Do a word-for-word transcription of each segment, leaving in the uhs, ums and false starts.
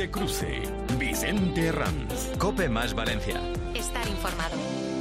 de Cruce. Vicente Ranz. COPE más Valencia. Estar informado.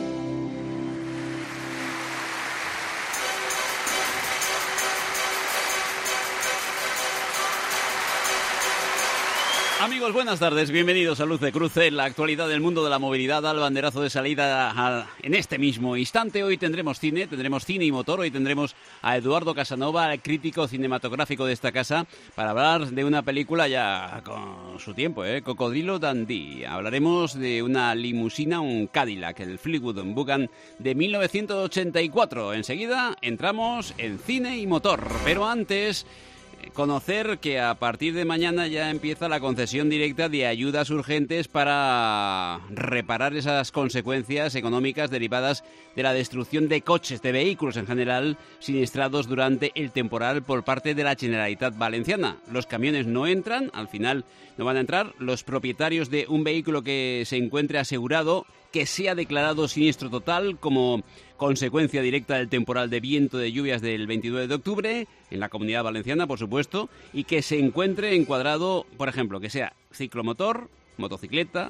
Amigos, buenas tardes, bienvenidos a Luz de Cruce, la actualidad del mundo de la movilidad, al banderazo de salida a, en este mismo instante. Hoy tendremos cine, tendremos cine y motor, hoy tendremos a Eduardo Casanova, el crítico cinematográfico de esta casa, para hablar de una película ya con su tiempo, ¿eh? Cocodrilo Dundee. Hablaremos de una limusina, un Cadillac, el Fleetwood Bugan de mil novecientos ochenta y cuatro. Enseguida entramos en cine y motor, pero antes... conocer que a partir de mañana ya empieza la concesión directa de ayudas urgentes para reparar esas consecuencias económicas derivadas de la destrucción de coches, de vehículos en general, siniestrados durante el temporal por parte de la Generalitat Valenciana. Los camiones no entran, al final no van a entrar. Los propietarios de un vehículo que se encuentre asegurado, que sea declarado siniestro total como consecuencia directa del temporal de viento de lluvias del veintinueve de octubre, en la Comunidad Valenciana, por supuesto, y que se encuentre encuadrado, por ejemplo, que sea ciclomotor, motocicleta,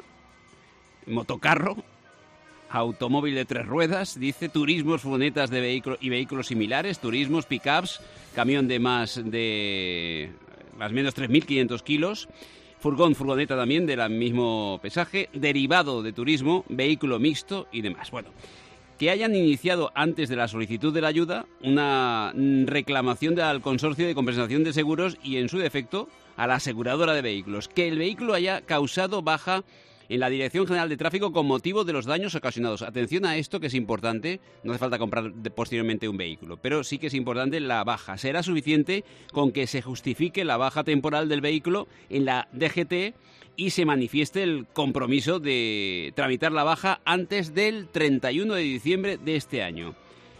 motocarro, automóvil de tres ruedas, dice, turismos, furgonetas de vehículos y vehículos similares, turismos, pick-ups, camión de más de más o menos tres mil quinientos kilos, furgón, furgoneta también del mismo pesaje, derivado de turismo, vehículo mixto y demás. Bueno, que hayan iniciado antes de la solicitud de la ayuda una reclamación al Consorcio de Compensación de Seguros y, en su defecto, a la aseguradora de vehículos. Que el vehículo haya causado baja en la Dirección General de Tráfico con motivo de los daños ocasionados. Atención a esto, que es importante. No hace falta comprar posteriormente un vehículo, pero sí que es importante la baja. Será suficiente con que se justifique la baja temporal del vehículo en la D G T y se manifieste el compromiso de tramitar la baja antes del treinta y uno de diciembre de este año.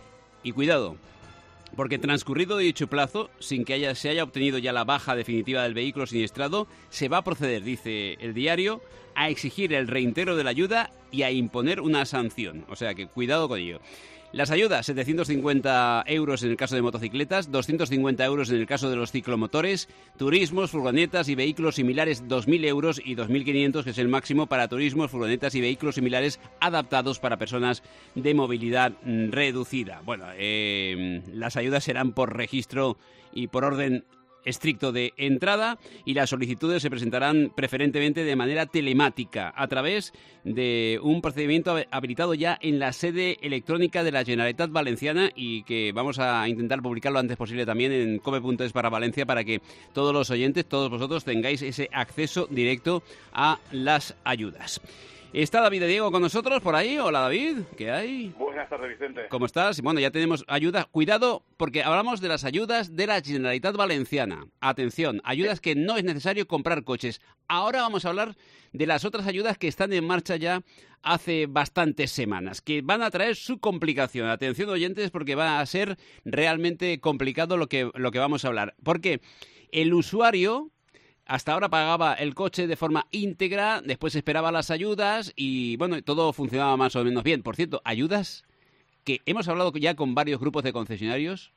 Y cuidado, porque transcurrido dicho plazo, sin que haya, se haya obtenido ya la baja definitiva del vehículo siniestrado, se va a proceder, dice el diario, a exigir el reintegro de la ayuda y a imponer una sanción. O sea que cuidado con ello. Las ayudas, setecientos cincuenta euros en el caso de motocicletas, doscientos cincuenta euros en el caso de los ciclomotores, turismos, furgonetas y vehículos similares, dos mil euros y dos mil quinientos, que es el máximo para turismos, furgonetas y vehículos similares adaptados para personas de movilidad reducida. Bueno, eh, las ayudas serán por registro y por orden estricto de entrada, y las solicitudes se presentarán preferentemente de manera telemática a través de un procedimiento habilitado ya en la sede electrónica de la Generalitat Valenciana, y que vamos a intentar publicarlo antes posible también en cope punto es para Valencia, para que todos los oyentes, todos vosotros, tengáis ese acceso directo a las ayudas. ¿Está David de Diego con nosotros por ahí? Hola, David, ¿qué hay? Buenas tardes, Vicente. ¿Cómo estás? Bueno, ya tenemos ayuda. Cuidado, porque hablamos de las ayudas de la Generalitat Valenciana. Atención, ayudas que no es necesario comprar coches. Ahora vamos a hablar de las otras ayudas que están en marcha ya hace bastantes semanas, que van a traer su complicación. Atención, oyentes, porque va a ser realmente complicado lo que, lo que vamos a hablar. Porque el usuario hasta ahora pagaba el coche de forma íntegra, después esperaba las ayudas y, bueno, todo funcionaba más o menos bien. Por cierto, ayudas que hemos hablado ya con varios grupos de concesionarios,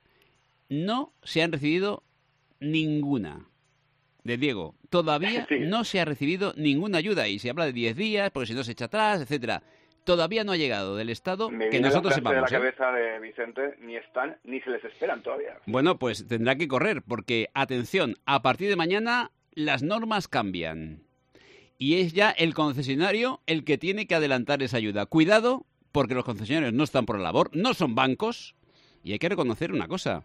no se han recibido ninguna. De Diego, todavía sí. No se ha recibido ninguna ayuda, y se habla de diez días, porque si no se echa atrás, etcétera. Todavía no ha llegado del Estado Me que nosotros la sepamos. de la ¿eh? cabeza de Vicente, ni están, ni se les esperan todavía. Bueno, pues tendrá que correr, porque, atención, a partir de mañana las normas cambian. Y es ya el concesionario el que tiene que adelantar esa ayuda. Cuidado, porque los concesionarios no están por la labor, no son bancos, y hay que reconocer una cosa.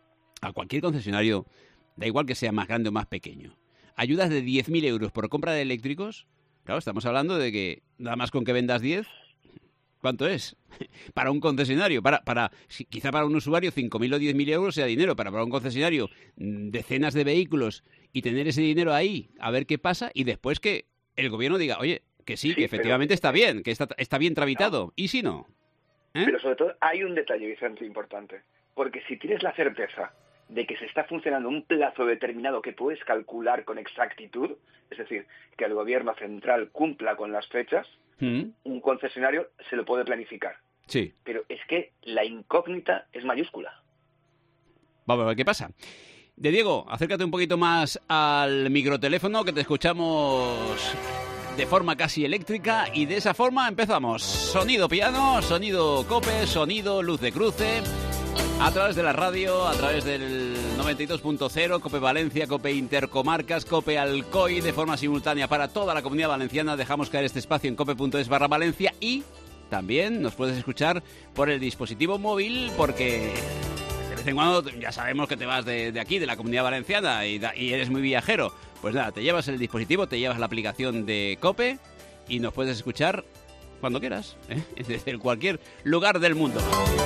A cualquier concesionario, da igual que sea más grande o más pequeño, ayudas de diez mil euros por compra de eléctricos, claro, estamos hablando de que nada más con que vendas diez... ¿Cuánto es? Para un concesionario, para, para quizá para un usuario cinco mil o diez mil euros sea dinero, para, para un concesionario decenas de vehículos, y tener ese dinero ahí, a ver qué pasa, y después que el gobierno diga, oye, que sí, sí que efectivamente pero... está bien, que está, está bien tramitado, no. ¿Y si no? ¿Eh? Pero sobre todo hay un detalle, Vicente, importante, porque si tienes la certeza de que se está funcionando un plazo determinado que puedes calcular con exactitud, es decir, que el gobierno central cumpla con las fechas, ¿Mm? Un concesionario se lo puede planificar. Sí. Pero es que la incógnita es mayúscula. Vamos a ver qué pasa. De Diego, acércate un poquito más al microteléfono que te escuchamos de forma casi eléctrica y de esa forma empezamos. Sonido piano, sonido Cope, sonido luz de cruce, a través de la radio, a través del noventa y dos punto cero, Cope Valencia, Cope Intercomarcas, Cope Alcoy, de forma simultánea para toda la Comunidad Valenciana. Dejamos caer este espacio en cope punto es barra Valencia y también nos puedes escuchar por el dispositivo móvil porque... de vez en cuando ya sabemos que te vas de, de aquí, de la Comunidad Valenciana, y, da, y eres muy viajero. Pues nada, te llevas el dispositivo, te llevas la aplicación de Cope y nos puedes escuchar cuando quieras, ¿eh? Desde cualquier lugar del mundo.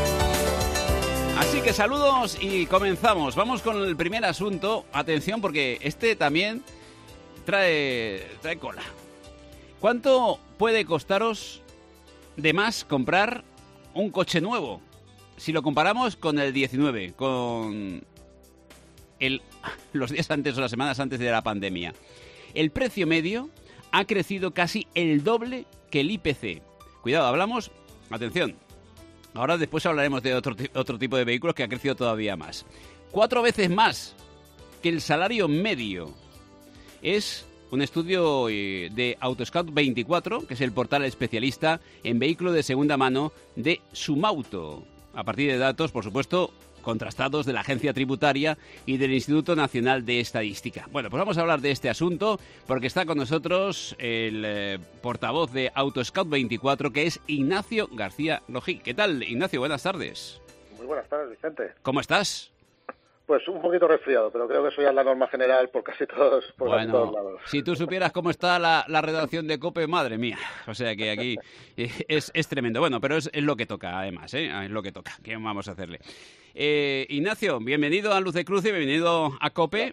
Así que saludos y comenzamos. Vamos con el primer asunto. Atención, porque este también trae, trae cola. ¿Cuánto puede costaros de más comprar un coche nuevo? Si lo comparamos con el diecinueve, con el, los días antes o las semanas antes de la pandemia, el precio medio ha crecido casi el doble que el I P C. Cuidado, hablamos, atención, ahora después hablaremos de otro, otro tipo de vehículos que ha crecido todavía más. Cuatro veces más que el salario medio. Es un estudio de Autoscout veinticuatro, que es el portal especialista en vehículos de segunda mano de Sumauto, a partir de datos, por supuesto, contrastados de la Agencia Tributaria y del Instituto Nacional de Estadística. Bueno, pues vamos a hablar de este asunto porque está con nosotros el eh, portavoz de Autoscout veinticuatro, que es Ignacio García Lojí. ¿Qué tal, Ignacio? Buenas tardes. Muy buenas tardes, Vicente. ¿Cómo estás? Pues un poquito resfriado, pero creo que eso ya es la norma general por casi todos, por bueno, casi todos lados. Si tú supieras cómo está la, la redacción de COPE, madre mía. O sea que aquí es, es tremendo. Bueno, pero es, es lo que toca, además, ¿eh? Es lo que toca. ¿Qué vamos a hacerle? Eh, Ignacio, bienvenido a Luz de Cruce, bienvenido a COPE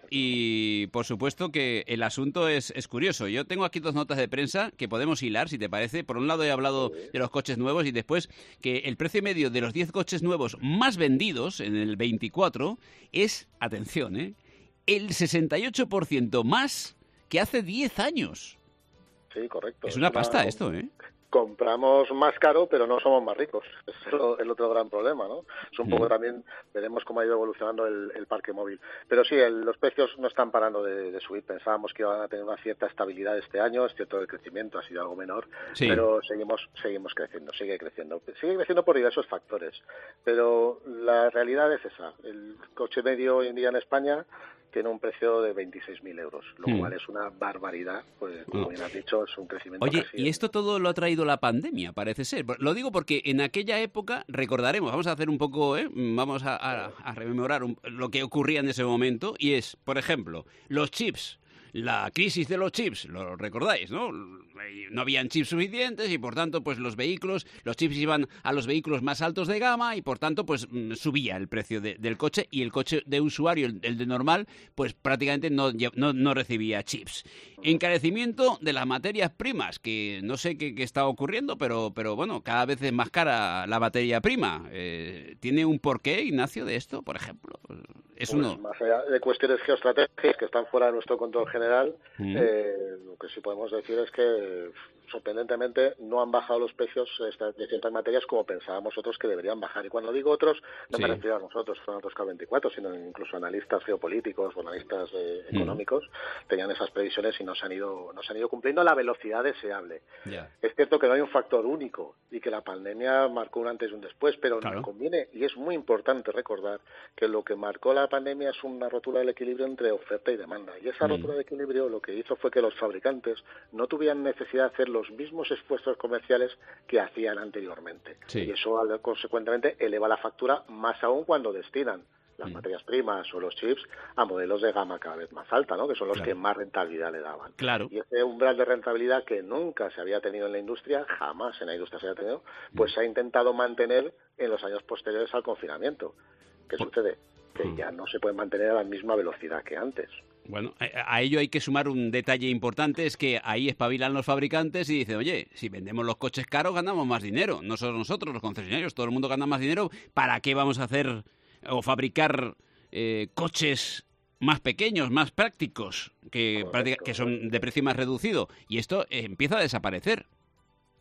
y por supuesto que el asunto es, es curioso. Yo tengo aquí dos notas de prensa que podemos hilar, si te parece. Por un lado he hablado de los coches nuevos y después que el precio medio de los diez coches nuevos más vendidos en el veinticuatro es, atención, ¿eh? el sesenta y ocho por ciento más que hace diez años. Sí, correcto. Es una es pasta una... esto, ¿eh? Compramos más caro, pero no somos más ricos. Ese es lo, el otro gran problema, ¿no? Es un poco Mm. también, veremos cómo ha ido evolucionando el, el parque móvil. Pero sí, el, los precios no están parando de, de subir. Pensábamos que iban a tener una cierta estabilidad este año, es cierto, el crecimiento ha sido algo menor, Sí. pero seguimos seguimos creciendo, sigue creciendo. Sigue creciendo por diversos factores, pero la realidad es esa. El coche medio hoy en día en España tiene un precio de veintiséis mil euros, lo Mm. cual es una barbaridad, pues como Mm. bien has dicho, es un crecimiento Oye, casi... y esto todo lo ha traído la pandemia, parece ser. Lo digo porque en aquella época, recordaremos, vamos a hacer un poco, ¿eh? vamos a, a, a rememorar un- lo que ocurría en ese momento, y es, por ejemplo, los chips. La crisis de los chips, lo recordáis, ¿no? No habían chips suficientes y por tanto, pues los vehículos, los chips iban a los vehículos más altos de gama y por tanto, pues mm, subía el precio de- del coche y el coche de usuario, el, el de normal, pues prácticamente no, lle- no, no recibía chips. Encarecimiento de las materias primas, que no sé qué, qué está ocurriendo, pero, pero bueno, cada vez es más cara la materia prima. Eh, ¿Tiene un porqué, Ignacio, de esto, por ejemplo? Es Pues, uno... más allá de cuestiones geoestratégicas que están fuera de nuestro control general, Mm. eh, lo que sí podemos decir es que sorprendentemente no han bajado los precios de ciertas materias como pensábamos nosotros que deberían bajar. Y cuando digo otros, no Sí. me refiero a nosotros, a Autoscout veinticuatro, sino incluso analistas geopolíticos o analistas eh, Mm. económicos tenían esas previsiones y no se han ido, no se han ido cumpliendo a la velocidad deseable. Ya. Es cierto que no hay un factor único y que la pandemia marcó un antes y un después, pero Claro. nos conviene y es muy importante recordar que lo que marcó la pandemia es una rotura del equilibrio entre oferta y demanda. Y esa Mm. rotura de equilibrio lo que hizo fue que los fabricantes no tuvieran necesidad de hacer los mismos esfuerzos comerciales que hacían anteriormente. Sí. Y eso, al- consecuentemente, eleva la factura más aún cuando destinan las Mm. materias primas o los chips a modelos de gama cada vez más alta, ¿no? Que son los Claro. que más rentabilidad le daban. Claro. Y ese umbral de rentabilidad que nunca se había tenido en la industria, jamás en la industria se había tenido, pues se ha intentado mantener en los años posteriores al confinamiento. ¿Qué Por- sucede? Que Mm. ya no se puede mantener a la misma velocidad que antes. Bueno, a a ello hay que sumar un detalle importante, es que ahí espabilan los fabricantes y dicen, oye, si vendemos los coches caros ganamos más dinero, no solo nosotros, los concesionarios, todo el mundo gana más dinero, ¿para qué vamos a hacer o fabricar eh, coches más pequeños, más prácticos, que, Correcto, práctica- que son de precio más reducido? Y esto eh, empieza a desaparecer.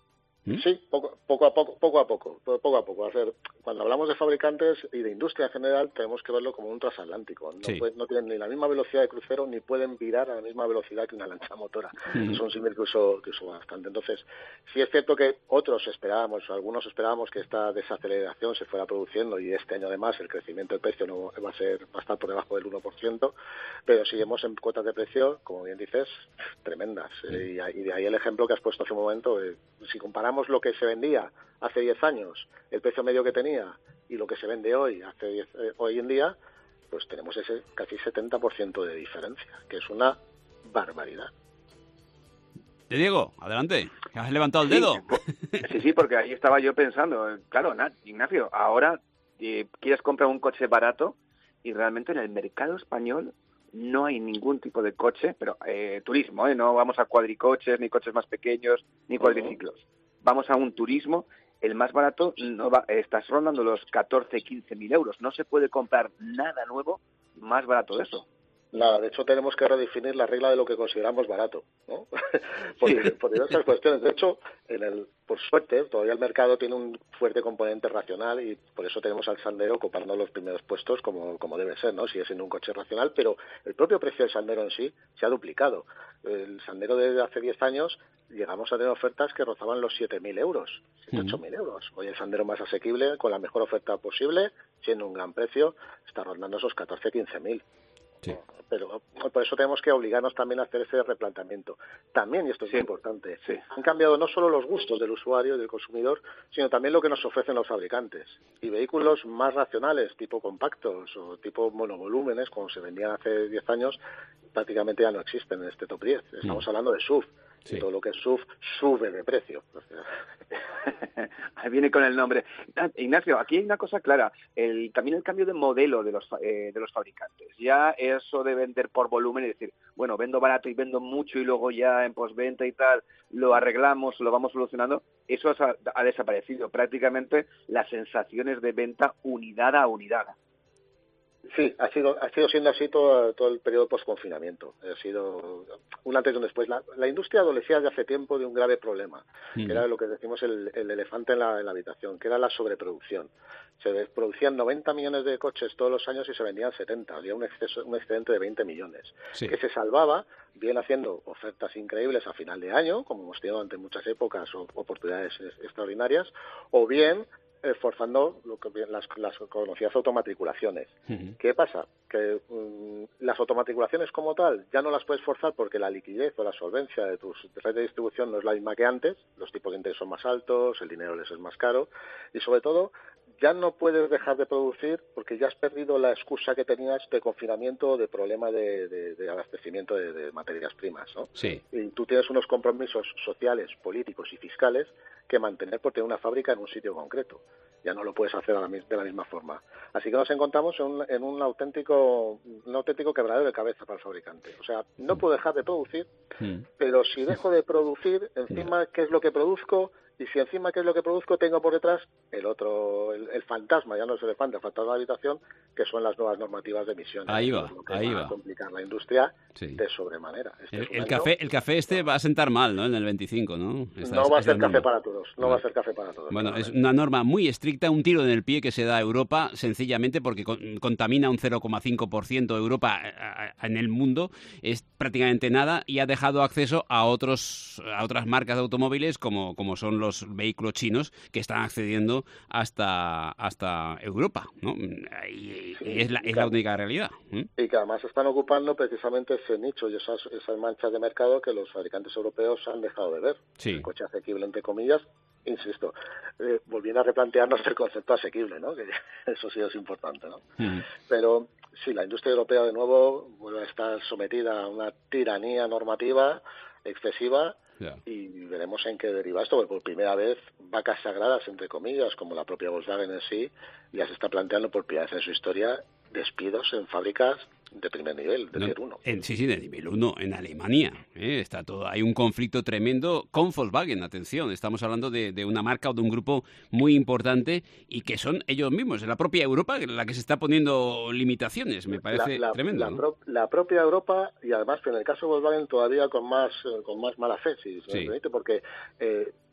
¿Mm? Sí, poco, poco a poco, poco a poco, poco a poco. A ver, cuando hablamos de fabricantes y de industria en general, tenemos que verlo como un transatlántico. No, Sí. puede, no tienen ni la misma velocidad de crucero ni pueden virar a la misma velocidad que una lancha motora. ¿Mm? Es un símil que uso, que uso bastante. Entonces, sí es cierto que otros esperábamos, algunos esperábamos que esta desaceleración se fuera produciendo y este año además el crecimiento del precio no va a ser va a estar por debajo del uno por ciento, pero seguimos en cuotas de precio, como bien dices, tremendas. Sí. Eh, y, y de ahí el ejemplo que has puesto hace un momento. Eh, si comparamos lo que se vendía hace diez años, el precio medio que tenía, y lo que se vende hoy, hace diez, eh, hoy en día, pues tenemos ese casi setenta por ciento de diferencia, que es una barbaridad. De Diego, adelante, que has levantado el Sí, dedo. Sí, sí, porque ahí estaba yo pensando, claro, Ignacio, ahora eh, quieres comprar un coche barato y realmente en el mercado español no hay ningún tipo de coche, pero eh, turismo, ¿eh? No vamos a cuadricoches, ni coches más pequeños, ni cuadriciclos. Vamos a un turismo, el más barato, no va, estás rondando los catorce, quince mil euros. No se puede comprar nada nuevo más barato de eso. Nada, de hecho tenemos que redefinir la regla de lo que consideramos barato, ¿no? por, por diversas cuestiones. De hecho, en el, por suerte, todavía el mercado tiene un fuerte componente racional y por eso tenemos al Sandero ocupando los primeros puestos como, como debe ser, ¿no? Sigue siendo un coche racional, pero el propio precio del Sandero en sí se ha duplicado. El Sandero de hace diez años llegamos a tener ofertas que rozaban los siete mil euros, ocho mil euros. Hoy el Sandero más asequible, con la mejor oferta posible, siendo un gran precio, está rondando esos catorce, quince mil. Sí. Pero por eso tenemos que obligarnos también a hacer ese replanteamiento. También, y esto es sí. muy importante, sí. han cambiado no solo los gustos del usuario y del consumidor, sino también lo que nos ofrecen los fabricantes. Y vehículos más racionales, tipo compactos o tipo monovolúmenes, como se vendían hace diez años, prácticamente ya no existen en este top diez. Estamos mm. hablando de S U V. Sí. Y todo lo que es S U V sube de precio. Ahí viene con el nombre. Ignacio, aquí hay una cosa clara. El, también el cambio de modelo de los eh, de los fabricantes. Ya eso de vender por volumen y decir, bueno, vendo barato y vendo mucho y luego ya en postventa y tal lo arreglamos, lo vamos solucionando. Eso ha, ha desaparecido. Prácticamente las sensaciones de venta unidad a unidad. Sí, ha sido ha sido siendo así todo, todo el periodo post-confinamiento. Ha sido un antes y un después. La, la industria adolecía desde hace tiempo de un grave problema, mm. que era lo que decimos el, el elefante en la, en la habitación, que era la sobreproducción. Se producían noventa millones de coches todos los años y se vendían setenta. Había un, exceso, un excedente de veinte millones, sí. que se salvaba bien haciendo ofertas increíbles a final de año, como hemos tenido ante muchas épocas o oportunidades extraordinarias, o bien forzando lo que, las, las conocidas automatriculaciones. Uh-huh. ¿Qué pasa? Que um, las automatriculaciones como tal ya no las puedes forzar porque la liquidez o la solvencia de tu red de distribución no es la misma que antes, los tipos de interés son más altos, el dinero les es más caro y sobre todo ya no puedes dejar de producir porque ya has perdido la excusa que tenías de confinamiento o de problema de, de, de abastecimiento de, de materias primas, ¿no? Sí. Y tú tienes unos compromisos sociales, políticos y fiscales que mantener por tener una fábrica en un sitio concreto. Ya no lo puedes hacer a la, de la misma forma. Así que nos encontramos en un, en un auténtico un auténtico quebradero de cabeza para el fabricante. O sea, no puedo dejar de producir, mm. pero si dejo de producir, encima, ¿qué es lo que produzco? Y si encima, ¿qué es lo que produzco? Tengo por detrás el otro, el, el fantasma, ya no es elefante, el fantasma de la habitación, que son las nuevas normativas de emisiones. Ahí va, lo que ahí va. va. a complicar la industria sí. de sobremanera. Este el, el, café, el café este va a sentar mal, ¿no? En el veinticinco, ¿no? Esta, no va a ser café para todos, no vale. va a ser café para todos. Bueno, es una norma muy estricta, un tiro en el pie que se da a Europa, sencillamente porque con, contamina un cero coma cinco por ciento Europa a, a, en el mundo, es prácticamente nada, y ha dejado acceso a otros a otras marcas de automóviles como, como son los vehículos chinos que están accediendo hasta hasta Europa, ¿no? Y, sí, y es, la, es la única realidad. ¿eh? Y que además están ocupando precisamente ese nicho y esas, esas manchas de mercado que los fabricantes europeos han dejado de ver. Sí. El coche asequible, entre comillas, insisto, eh, volviendo a replantearnos el concepto asequible, ¿no? Que eso sí es importante, ¿no? Uh-huh. Pero sí, la industria europea de nuevo vuelve a estar sometida a una tiranía normativa excesiva. Yeah. Y veremos en qué deriva esto, porque por primera vez vacas sagradas, entre comillas, como la propia Volkswagen en sí, ya se está planteando por primera vez en su historia despidos en fábricas de primer nivel, de no, nivel uno. En, sí, sí, de nivel uno, en Alemania. ¿eh? Está todo, hay un conflicto tremendo con Volkswagen, atención, estamos hablando de, de una marca o de un grupo muy importante y que son ellos mismos, la propia Europa la que se está poniendo limitaciones, me parece la, la, tremendo. La, ¿no? pro, la propia Europa y además en el caso de Volkswagen todavía con más, con más mala fe, si se sí. me permite, porque eh,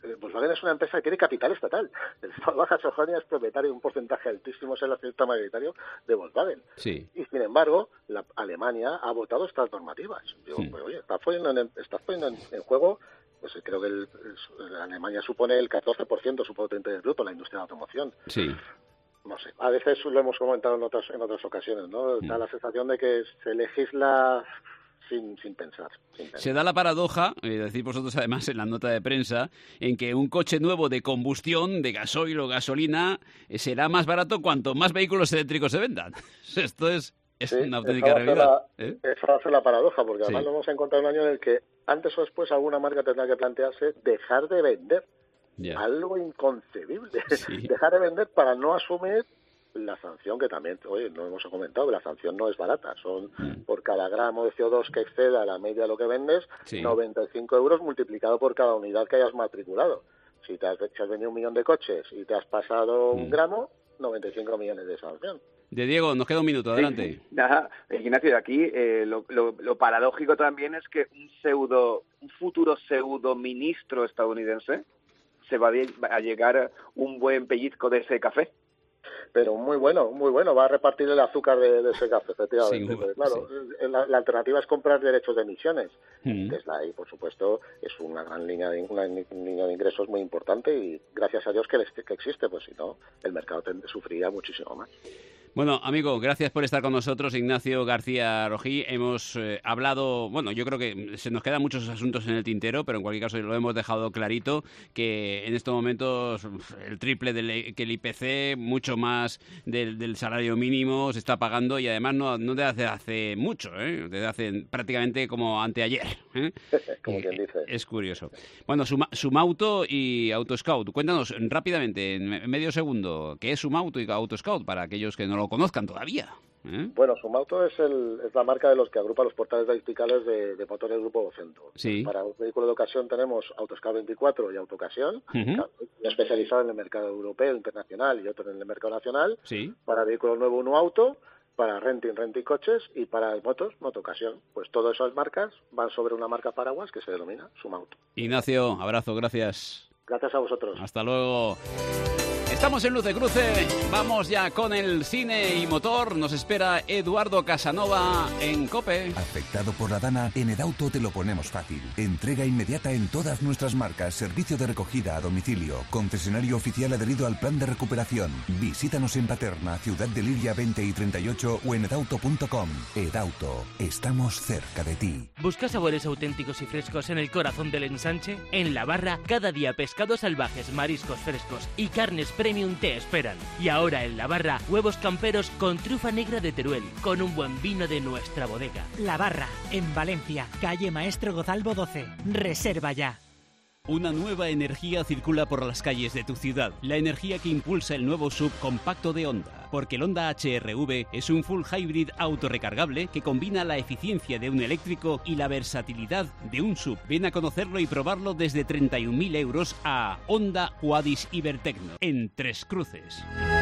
Volkswagen es una empresa que tiene capital estatal. El Estado de Baja Sajonia es propietario de un porcentaje altísimo, es el accionista mayoritario de Volkswagen. Sí. Y sin embargo, la Alemania ha votado estas normativas. Digo, Sí. pues, oye, estás poniendo en, estás poniendo en, en juego, pues creo que el, el, Alemania supone el catorce por ciento de su Producto Interior Bruto, la industria de la automoción. Sí. No sé, a veces lo hemos comentado en otras en otras ocasiones, ¿no? Da Mm. la sensación de que se legisla sin sin pensar. Sin pensar. Se da la paradoja, eh, decís vosotros además en la nota de prensa, en que un coche nuevo de combustión, de gasoil o gasolina, eh, será más barato cuanto más vehículos eléctricos se vendan. Esto es, es Sí, una auténtica esa va a ser realidad. la- ¿eh? Esa va a ser la paradoja, porque además Sí. nos vamos a encontrar un año en el que antes o después alguna marca tendrá que plantearse dejar de vender. Ya. Algo inconcebible. Sí. Dejar de vender para no asumir la sanción, que también, oye, no hemos comentado, la sanción no es barata. Son Mm. por cada gramo de C O dos que exceda la media de lo que vendes, Sí. noventa y cinco euros multiplicado por cada unidad que hayas matriculado. Si te has, si has vendido un millón de coches y te has pasado Mm. un gramo, noventa y cinco millones de sanción. De Diego, nos queda un minuto, adelante. Sí, nada, Ignacio, de aquí eh, lo, lo, lo paradójico también es que un pseudo, un futuro pseudo ministro estadounidense se va a, de- a llegar un buen pellizco de ese café. Pero muy bueno, muy bueno. Va a repartir el azúcar de, de ese café, efectivamente. Sin duda, Porque, claro, eh, la, la alternativa es comprar derechos de emisiones. Mm. Tesla ahí, por supuesto, es una gran línea de, una línea de ingresos muy importante y gracias a Dios que, les- que existe, pues si no, el mercado ten- sufriría muchísimo más. Bueno, amigo, gracias por estar con nosotros, Ignacio García Rojí. Hemos eh, hablado, bueno, yo creo que se nos quedan muchos asuntos en el tintero, pero en cualquier caso lo hemos dejado clarito, que en estos momentos uf, el triple del, que el I P C, mucho más del, del salario mínimo se está pagando y además no, no desde hace, hace mucho, ¿eh? Desde hace prácticamente como anteayer. ¿eh? Como Eh, quien dice. Es curioso. Bueno, Suma, Sumauto y Autoscout. Cuéntanos rápidamente, en me- medio segundo, ¿qué es Sumauto y Autoscout para aquellos que no lo conozcan todavía? ¿eh? Bueno, Sumauto es, el, es la marca de los que agrupa los portales verticales de, de motores Grupo Vocento. Sí. Para un vehículo de ocasión tenemos Autoscout veinticuatro y Autocasión, Ujú. especializado en el mercado europeo, internacional y otro en el mercado nacional. Sí. Para vehículos nuevos, Uno Auto, para renting, renting coches y para motos, Motocasión. Pues todas esas marcas van sobre una marca paraguas que se denomina Sumauto. Ignacio, abrazo, gracias. Gracias a vosotros. Hasta luego. Estamos en Luz de Cruce, vamos ya con el cine y motor. Nos espera Eduardo Casanova en COPE. Afectado por la Dana, en Edauto te lo ponemos fácil. Entrega inmediata en todas nuestras marcas, servicio de recogida a domicilio, concesionario oficial adherido al plan de recuperación. Visítanos en Paterna, Ciudad de Liria veinte y treinta y ocho o en edauto punto com. Edauto, estamos cerca de ti. ¿Busca sabores auténticos y frescos en el corazón del ensanche? En La Barra, cada día pescados salvajes, mariscos frescos y carnes premium te esperan. Y ahora en La Barra, huevos camperos con trufa negra de Teruel, con un buen vino de nuestra bodega. La Barra, en Valencia, calle Maestro Gozalvo doce. Reserva ya. Una nueva energía circula por las calles de tu ciudad. La energía que impulsa el nuevo sub compacto de Honda. Porque el Honda H R V es un full hybrid autorrecargable que combina la eficiencia de un eléctrico y la versatilidad de un sub. Ven a conocerlo y probarlo desde treinta y un mil euros a Honda Huadis Ibertecno, en Tres Cruces.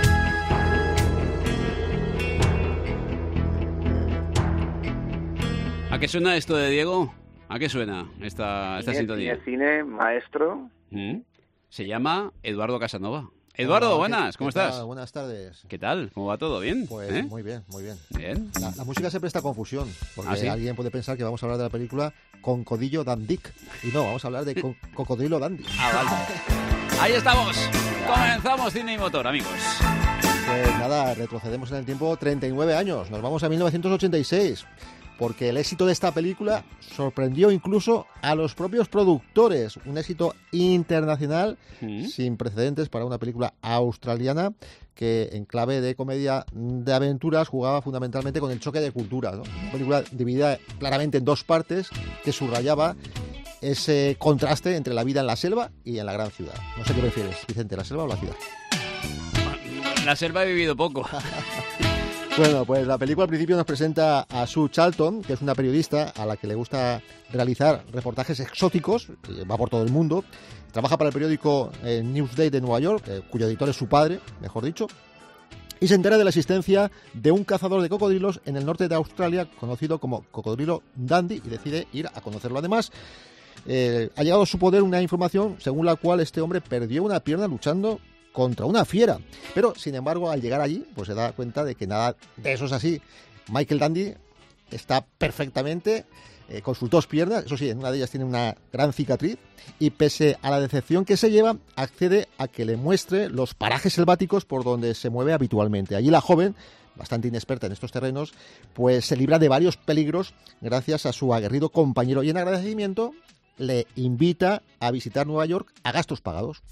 ¿A qué suena esto de Diego? ¿A qué suena esta, esta Cine, sintonía? cine, cine, maestro. ¿Mm? Se llama Eduardo Casanova. Eduardo, Hola, buenas, ¿qué- ¿cómo qué tal? estás? Buenas tardes. ¿Qué tal? ¿Cómo va todo? ¿Bien? Pues ¿Eh? muy bien, muy bien. Bien. La, la música se presta a confusión, porque ¿Ah, sí? alguien puede pensar que vamos a hablar de la película Concodillo Dandick. Y no, vamos a hablar de Co- Cocodrilo Dandy. Ah, vale. Ahí estamos. Comenzamos Cine y Motor, amigos. Pues nada, retrocedemos en el tiempo treinta y nueve años. Nos vamos a mil novecientos ochenta y seis. Porque el éxito de esta película sorprendió incluso a los propios productores. Un éxito internacional ¿Mm? sin precedentes para una película australiana que en clave de comedia de aventuras jugaba fundamentalmente con el choque de culturas, ¿no? Una película dividida claramente en dos partes que subrayaba ese contraste entre la vida en la selva y en la gran ciudad. No sé qué prefieres, Vicente, ¿la selva o la ciudad? La selva he vivido poco. Bueno, pues la película al principio nos presenta a Sue Charlton, que es una periodista a la que le gusta realizar reportajes exóticos, que va por todo el mundo. Trabaja para el periódico eh, Newsday de Nueva York, eh, cuyo editor es su padre, mejor dicho. Y se entera de la existencia de un cazador de cocodrilos en el norte de Australia, conocido como Cocodrilo Dandy, y decide ir a conocerlo. Además, eh, ha llegado a su poder una información según la cual este hombre perdió una pierna luchando contra una fiera. Pero, sin embargo, al llegar allí, pues se da cuenta de que nada de eso es así. Michael Dandy está perfectamente eh, con sus dos piernas, eso sí, en una de ellas tiene una gran cicatriz, y pese a la decepción que se lleva, accede a que le muestre los parajes selváticos por donde se mueve habitualmente. Allí la joven, bastante inexperta en estos terrenos, pues se libra de varios peligros gracias a su aguerrido compañero, y en agradecimiento le invita a visitar Nueva York a gastos pagados.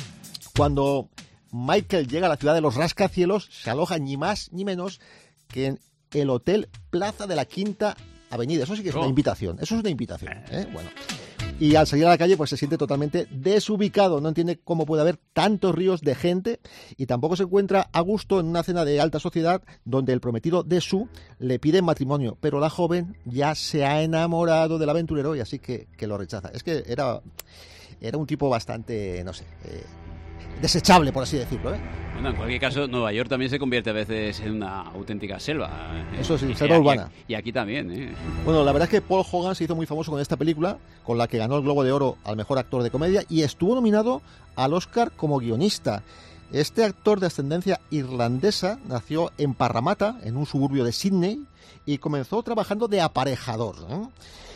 Cuando Michael llega a la ciudad de los rascacielos, se aloja ni más ni menos que en el Hotel Plaza de la Quinta Avenida. Eso sí que es oh. una invitación. Eso es una invitación. ¿eh? Bueno. Y al salir a la calle, pues se siente totalmente desubicado. No entiende cómo puede haber tantos ríos de gente y tampoco se encuentra a gusto en una cena de alta sociedad donde el prometido de Sue le pide matrimonio. Pero la joven ya se ha enamorado del aventurero y así que, que lo rechaza. Es que era, era un tipo bastante, no sé... Eh, desechable, por así decirlo, ¿eh? Bueno, en cualquier caso, Nueva York también se convierte a veces en una auténtica selva. Eso sí, selva urbana. Y aquí también, ¿eh? Bueno, la verdad es que Paul Hogan se hizo muy famoso con esta película, con la que ganó el Globo de Oro al mejor actor de comedia y estuvo nominado al Oscar como guionista. Este actor de ascendencia irlandesa nació en Parramatta, en un suburbio de Sydney, y comenzó trabajando de aparejador, ¿no?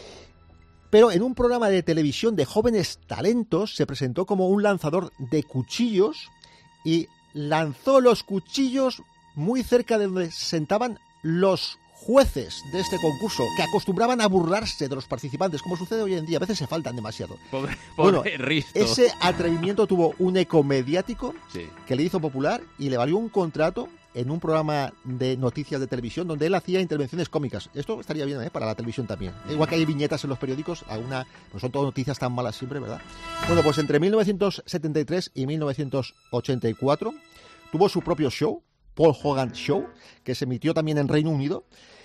Pero en un programa de televisión de jóvenes talentos se presentó como un lanzador de cuchillos y lanzó los cuchillos muy cerca de donde se sentaban los jueces de este concurso, que acostumbraban a burlarse de los participantes, como sucede hoy en día. A veces se faltan demasiado. Pobre, pobre bueno, Risto. Ese atrevimiento tuvo un eco mediático sí. que le hizo popular y le valió un contrato en un programa de noticias de televisión donde él hacía intervenciones cómicas. Esto estaría bien, ¿eh? Para la televisión también. Igual que hay viñetas en los periódicos, alguna, no son todas noticias tan malas siempre, ¿verdad? Bueno, pues entre mil novecientos setenta y tres y mil novecientos ochenta y cuatro tuvo su propio show, Paul Hogan Show, que se emitió también en Reino Unido.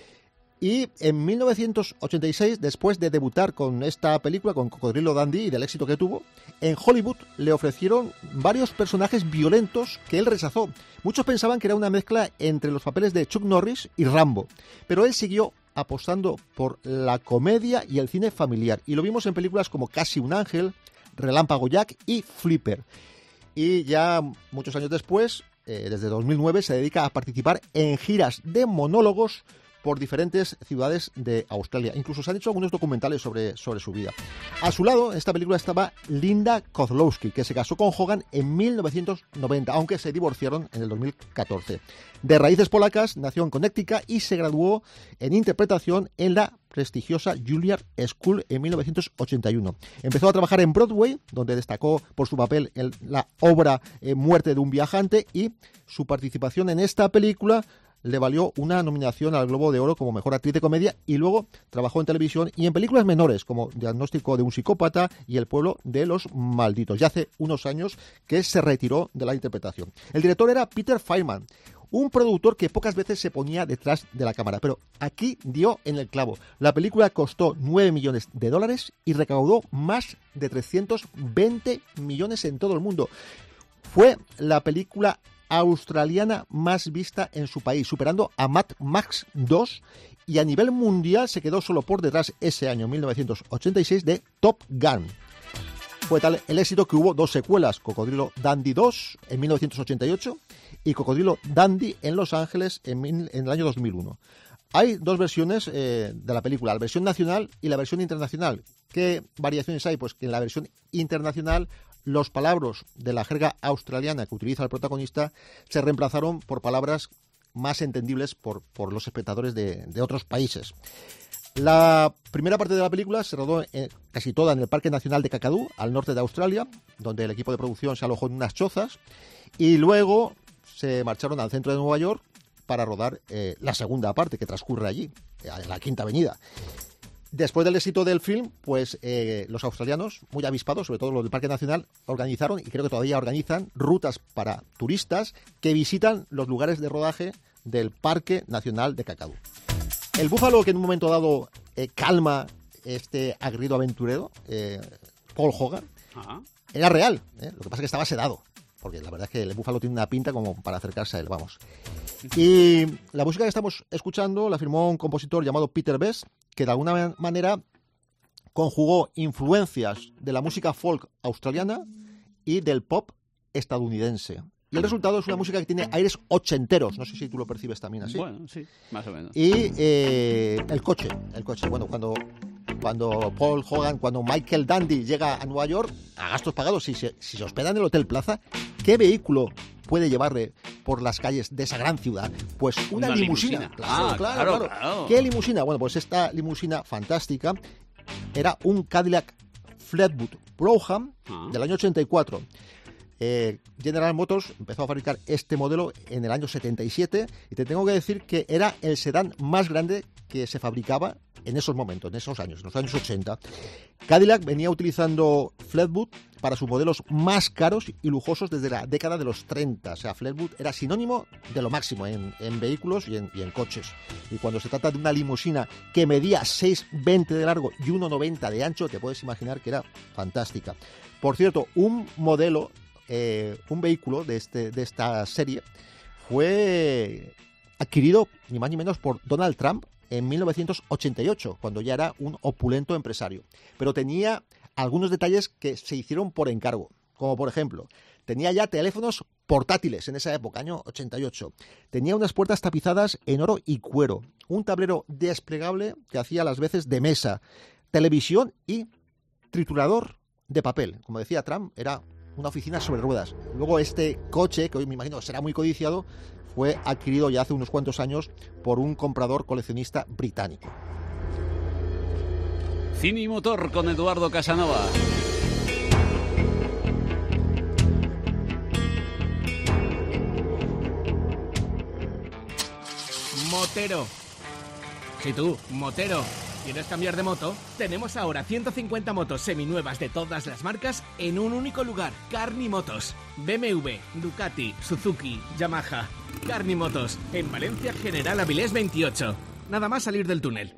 Y en mil novecientos ochenta y seis, después de debutar con esta película, con Cocodrilo Dundee y del éxito que tuvo, en Hollywood le ofrecieron varios personajes violentos que él rechazó. Muchos pensaban que era una mezcla entre los papeles de Chuck Norris y Rambo, pero él siguió apostando por la comedia y el cine familiar. Y lo vimos en películas como Casi un ángel, Relámpago Jack y Flipper. Y ya muchos años después, eh, desde dos mil nueve, se dedica a participar en giras de monólogos por diferentes ciudades de Australia. Incluso se han hecho algunos documentales sobre, sobre su vida. A su lado, en esta película estaba Linda Kozlowski, que se casó con Hogan en mil novecientos noventa, aunque se divorciaron en el dos mil catorce. De raíces polacas, nació en Connecticut y se graduó en interpretación en la prestigiosa Juilliard School en mil novecientos ochenta y uno. Empezó a trabajar en Broadway, donde destacó por su papel en la obra eh, Muerte de un viajante, y su participación en esta película le valió una nominación al Globo de Oro como mejor actriz de comedia, y luego trabajó en televisión y en películas menores como Diagnóstico de un psicópata y El pueblo de los malditos. Ya hace unos años que se retiró de la interpretación. El director era Peter Feynman, un productor que pocas veces se ponía detrás de la cámara, pero aquí dio en el clavo. La película costó nueve millones de dólares y recaudó más de trescientos veinte millones en todo el mundo. Fue la película australiana más vista en su país, superando a Mad Max dos, y a nivel mundial se quedó solo por detrás ese año, mil novecientos ochenta y seis, de Top Gun. Fue tal el éxito que hubo dos secuelas, Cocodrilo Dundee dos en mil novecientos ochenta y ocho y Cocodrilo Dundee en Los Ángeles en, mil, en el año dos mil uno. Hay dos versiones eh, de la película, la versión nacional y la versión internacional. ¿Qué variaciones hay? Pues que en la versión internacional los palabras de la jerga australiana que utiliza el protagonista se reemplazaron por palabras más entendibles por, por los espectadores de, de otros países. La primera parte de la película se rodó en, casi toda en el Parque Nacional de Kakadu, al norte de Australia, donde el equipo de producción se alojó en unas chozas, y luego se marcharon al centro de Nueva York para rodar eh, la segunda parte, que transcurre allí, en la Quinta Avenida. Después del éxito del film, pues eh, los australianos, muy avispados, sobre todo los del Parque Nacional, organizaron, y creo que todavía organizan, rutas para turistas que visitan los lugares de rodaje del Parque Nacional de Kakadu. El búfalo que en un momento dado eh, calma este aguerrido aventurero, eh, Paul Hogan, Ajá. era real. ¿eh? Lo que pasa es que estaba sedado, porque la verdad es que el búfalo tiene una pinta como para acercarse a él, vamos. Y la música que estamos escuchando la firmó un compositor llamado Peter Best, que de alguna manera conjugó influencias de la música folk australiana y del pop estadounidense. Y el resultado es una música que tiene aires ochenteros. No sé si tú lo percibes también así. Bueno, sí, más o menos. Y eh, el coche, el coche. Bueno, cuando, cuando Paul Hogan, cuando Michael Dandy llega a Nueva York, a gastos pagados, si se, si se hospeda en el Hotel Plaza, ¿qué vehículo puede llevarle por las calles de esa gran ciudad? Pues una, una limusina. limusina. Claro, Ah, claro, claro, claro, claro. ¿Qué limusina? Bueno, pues esta limusina fantástica era un Cadillac Fleetwood Brougham Ah. del año ochenta y cuatro. Eh, General Motors empezó a fabricar este modelo en el año setenta y siete y te tengo que decir que era el sedán más grande que se fabricaba en esos momentos, en esos años, en los años ochenta. Cadillac venía utilizando Fleetwood para sus modelos más caros y lujosos desde la década de los treinta. O sea, Fleetwood era sinónimo de lo máximo en, en vehículos y en, y en coches. Y cuando se trata de una limusina que medía seis veinte de largo y uno noventa de ancho, te puedes imaginar que era fantástica. Por cierto, un modelo, eh, un vehículo de, este, de esta serie fue adquirido ni más ni menos por Donald Trump en mil novecientos ochenta y ocho, cuando ya era un opulento empresario. Pero tenía algunos detalles que se hicieron por encargo, como por ejemplo, tenía ya teléfonos portátiles en esa época, año ochenta y ocho. Tenía unas puertas tapizadas en oro y cuero, un tablero desplegable que hacía las veces de mesa, televisión y triturador de papel. Como decía Trump, era una oficina sobre ruedas. Luego este coche, que hoy me imagino será muy codiciado, fue adquirido ya hace unos cuantos años por un comprador coleccionista británico. Cine y motor con Eduardo Casanova. Motero. Si tú, motero, ¿quieres cambiar de moto? Tenemos ahora ciento cincuenta motos seminuevas de todas las marcas en un único lugar. Carni Motos. B M W, Ducati, Suzuki, Yamaha. Carni Motos, en Valencia, General Avilés veintiocho. Nada más salir del túnel.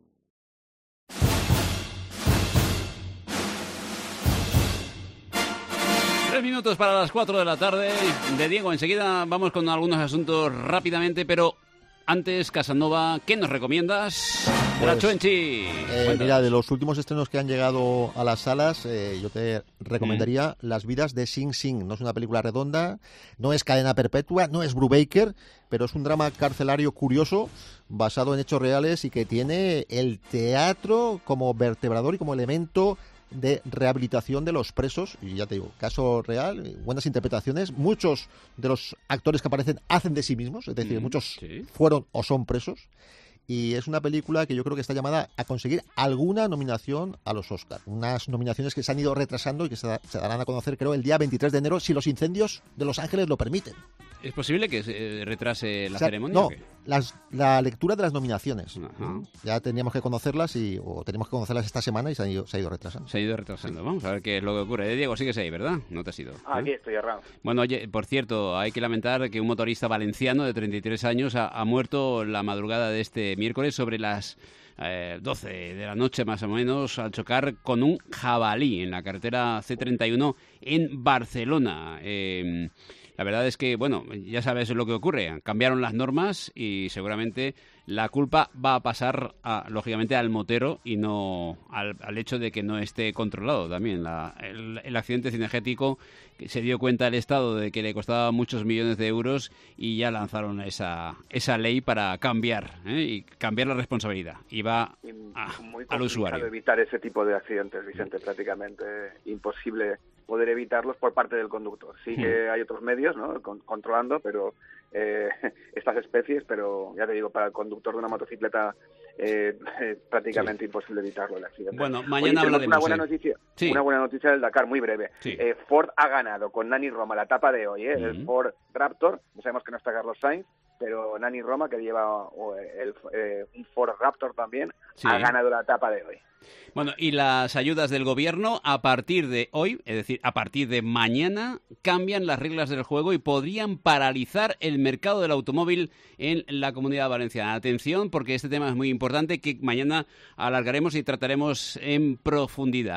Tres minutos para las cuatro de la tarde. De Diego, enseguida vamos con algunos asuntos rápidamente, pero antes, Casanova, ¿qué nos recomiendas? De la Pues, Chuenchi. Eh, mira, de los últimos estrenos que han llegado a las salas, eh, yo te recomendaría mm. Las vidas de Sing Sing. No es una película redonda, no es cadena perpetua, no es Brubaker, pero es un drama carcelario curioso, basado en hechos reales y que tiene el teatro como vertebrador y como elemento de rehabilitación de los presos. Y ya te digo, caso real, buenas interpretaciones. Muchos de los actores que aparecen hacen de sí mismos, es decir, mm, muchos sí. fueron o son presos. Y es una película que yo creo que está llamada a conseguir alguna nominación a los Oscar. Unas nominaciones que se han ido retrasando y que se, se darán a conocer, creo, el día veintitrés de enero, si los incendios de Los Ángeles lo permiten. ¿Es posible que se retrase la o sea, ceremonia? No, las, la lectura de las nominaciones. Ajá. Ya teníamos que conocerlas y o tenemos que conocerlas esta semana y se, han ido, se ha ido retrasando. Se ha ido retrasando. Vamos a ver qué es lo que ocurre. Diego, sigues ahí, ¿verdad? No te has ido. Ah, aquí estoy, errado. Bueno, oye, por cierto, hay que lamentar que un motorista valenciano de treinta y tres años ha, ha muerto la madrugada de este miércoles sobre las Eh, doce de la noche más o menos, al chocar con un jabalí en la carretera C treinta y uno en Barcelona. Eh, la verdad es que, bueno, ya sabes lo que ocurre. Cambiaron las normas y seguramente la culpa va a pasar, a, lógicamente, al motero y no al, al hecho de que no esté controlado también. La, el, el accidente cinegético, que se dio cuenta el Estado de que le costaba muchos millones de euros y ya lanzaron esa, esa ley para cambiar, ¿eh? y cambiar la responsabilidad. Y va a, muy al usuario. Evitar ese tipo de accidentes, Vicente, prácticamente imposible poder evitarlos por parte del conductor. Sí que hay otros medios, ¿no?, Con, controlando, pero eh, estas especies, pero ya te digo, para el conductor de una motocicleta eh, eh, prácticamente sí. imposible evitarlo el accidente. Bueno, mañana Oye, hablaremos. Una buena ¿eh? noticia, sí. una buena noticia del Dakar, muy breve. Sí. Eh, Ford ha ganado con Nani Roma la etapa de hoy, ¿eh? Uh-huh. El Ford Raptor. Ya sabemos que no está Carlos Sainz, pero Nani Roma, que lleva el, eh, un Ford Raptor también, sí. ha ganado la etapa de hoy. Bueno, y las ayudas del gobierno a partir de hoy, es decir, a partir de mañana, cambian las reglas del juego y podrían paralizar el mercado del automóvil en la Comunidad Valenciana. Atención, porque este tema es muy importante, que mañana alargaremos y trataremos en profundidad.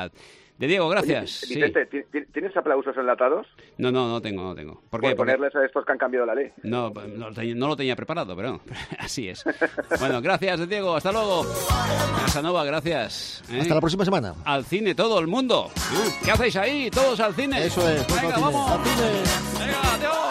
De Diego, gracias. Oye, Vicente, sí. ¿Tienes aplausos enlatados? No, no, no tengo, no tengo. ¿Por, ¿Por qué? ponerles a estos que han cambiado la ley? No, no, no lo tenía preparado, pero así es. Bueno, gracias, Diego. Hasta luego. Casanova, gracias. ¿eh? Hasta la próxima semana. Al cine, todo el mundo. ¿Qué hacéis ahí? Todos al cine. Eso es. Venga, al cine. vamos. Al cine. Venga, adiós.